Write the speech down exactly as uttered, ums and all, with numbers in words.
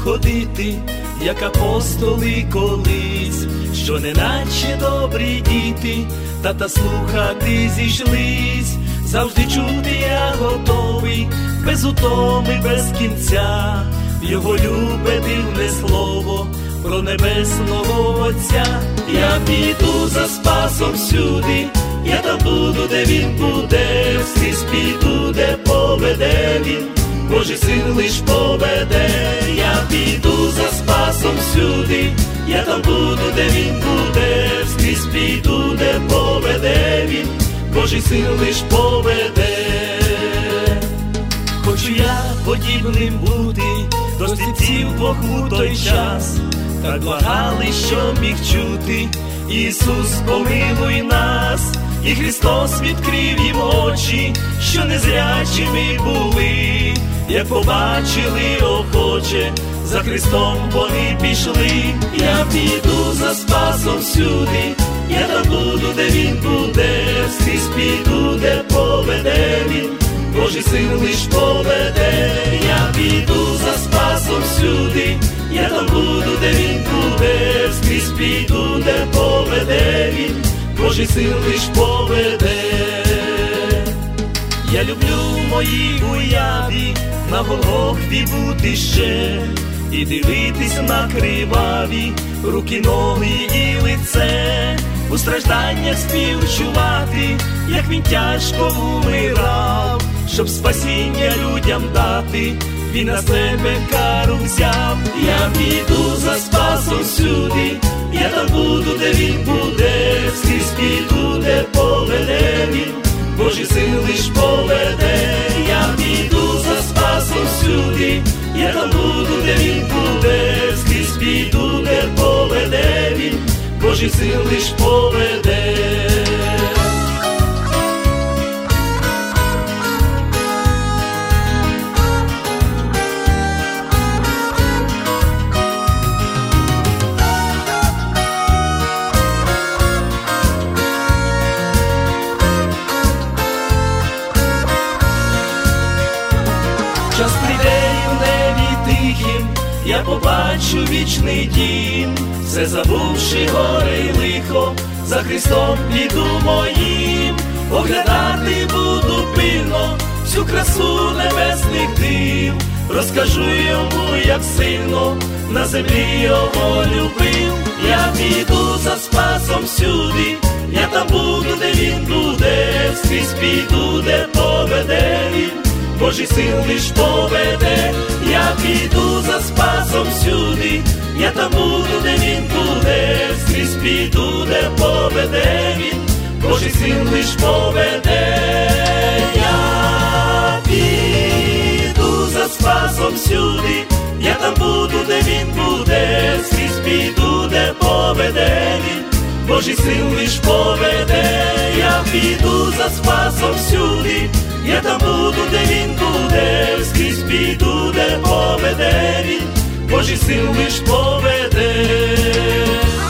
ходити, як апостоли колись, що неначе добрі діти, тата слухати зійшлись. Завжди чути я готовий, без утоми, без кінця, його любе дивне слово про небесного Отця. Я піду за Спасом всюди, я там буду, де він буде, скрізь піду, де поведе він, Божий син лиш поведе. Я піду за Спасом всюди, я там буду, де він буде, скрізь піду, де поведе він, Божий син лиш поведе. Хочу я подібним бути до сліпців двох у той час, так благали, що міг чути: Ісус, помилуй нас. І Христос відкрив їм очі, що незрячими були, як побачили охоче, за Христом вони пішли. Я піду за Спасом всюди, я там буду, де він буде, скрізь піду, де поведе він, Божий син лиш поведе. Я піду за Спасом всюди, я там буду, де він буде, скрізь піду, де поведе він, Божий син лиш поведе. Я люблю в моїй уяві на Голгофі бути ще, і дивитись на криваві руки, ноги і лице, у стражданнях співчувати, як він тяжко умирав, щоб спасіння людям дати, він на себе кару взяв. Я піду за Спасом всюди, я там буду, де він буде, скрізь піду, де поведе він, Божий син лиш поведе. Я піду за Спасом всюди, я там буду, де він буде, скрізь піду, де поведе він, Божий син лиш поведе. Час прийде і в небі тихім, я побачу вічний дім, все забувши горе й лихо, за Христом піду моїм, оглядати буду пильно всю красу небесних див, розкажу йому, як сильно на землі його любив. Я піду за Спасом всюди, я там буду, де він буде, скрізь піду, де поведе він, Божий син лиш поведе. Я піду за Спасом всюди, я там буду, де він буде, скрізь піду, де поведе він, Божий син лиш поведе. Я піду за Спасом всюди, я там буду, де він буде, скрізь піду, де поведе він, Божий син лиш поведе. Я піду за Спасом всюди, я там буду, де він буде, скрізь піду, де поведе він, Божий син лиш поведе.